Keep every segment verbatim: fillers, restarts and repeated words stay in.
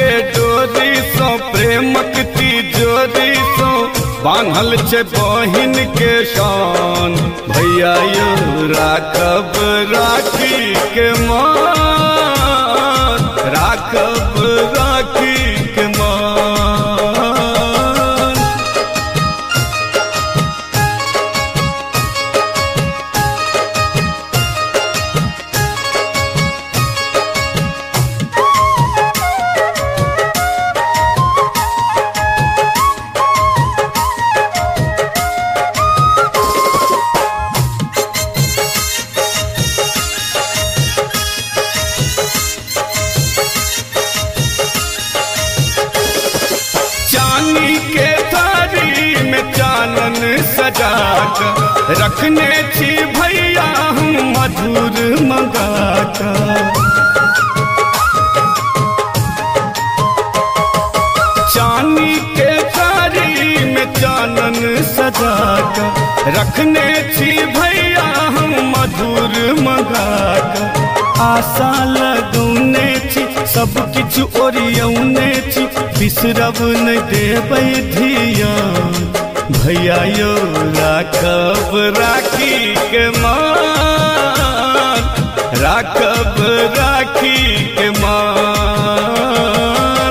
के डोरी सो प्रेमक तिजोरी सो बान्हल छे बहिन के शान। भैया यौ राखब राखी के मान, राखब राखी के मान। चांदी के थारी में चानन सजाकर रखने छी भैया हम मधुर मंगाकर। चांदी के थारी में चानन सजाकर रखने छी भैया हम मधुर मंगाकर। आशा लगौने छी सब किछ ओरियौने छी बिसरब न देबै धियान। भैया यौ राखब राखी के मान, राखब राखी के मान।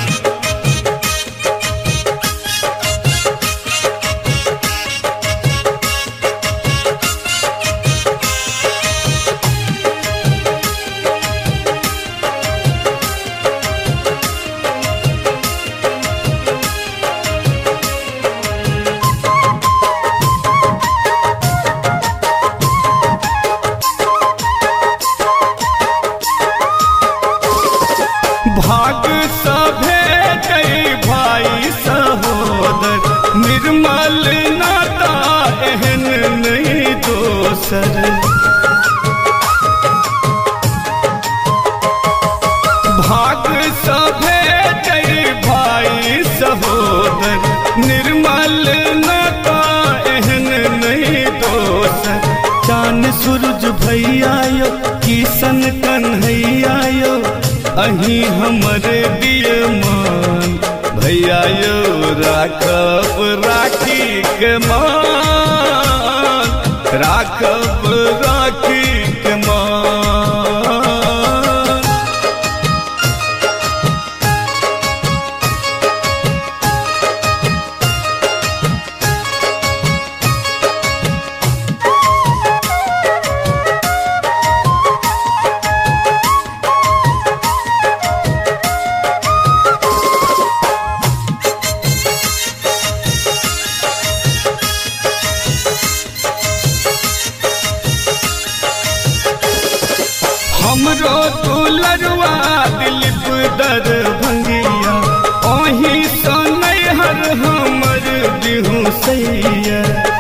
भाग सभे कई भाई सहोदर निर्मल नाता एहन नहीं दोसर। भाग सभे कई भाई सहोदर निर्मल नाता एहन नहीं दोसर। चान सूरज भैया यो किशन कन्हैया यो अही हमरे दिए मान। भैया यौ राखब राखी के मान, राखब राखी के मान। हमरो दुलरवा दिलीप दरभंगिया ओही सनई हर हमर बिहू सैया।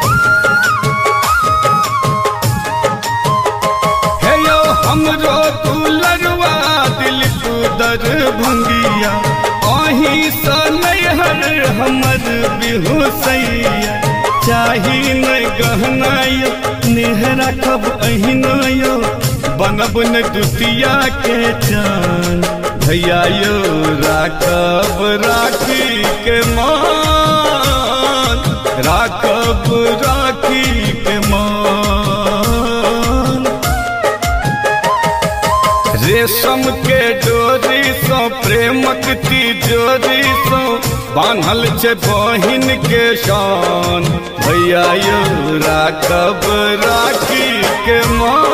हे यो हमरो दुलरवा दिलीप दरभंगिया ओही सनई हर हमर बिहू सैया। चाही न गहना यो नेह राखब अहिना यो बनब न दुतिया के चान। भैया यौ राखब राखी के मान, राखब राखी के मान। रेशम के डोरी सो प्रेमक तिजोरी सो बान्हल छे बहिन के शान। भैया यौ राखब राखी के मान।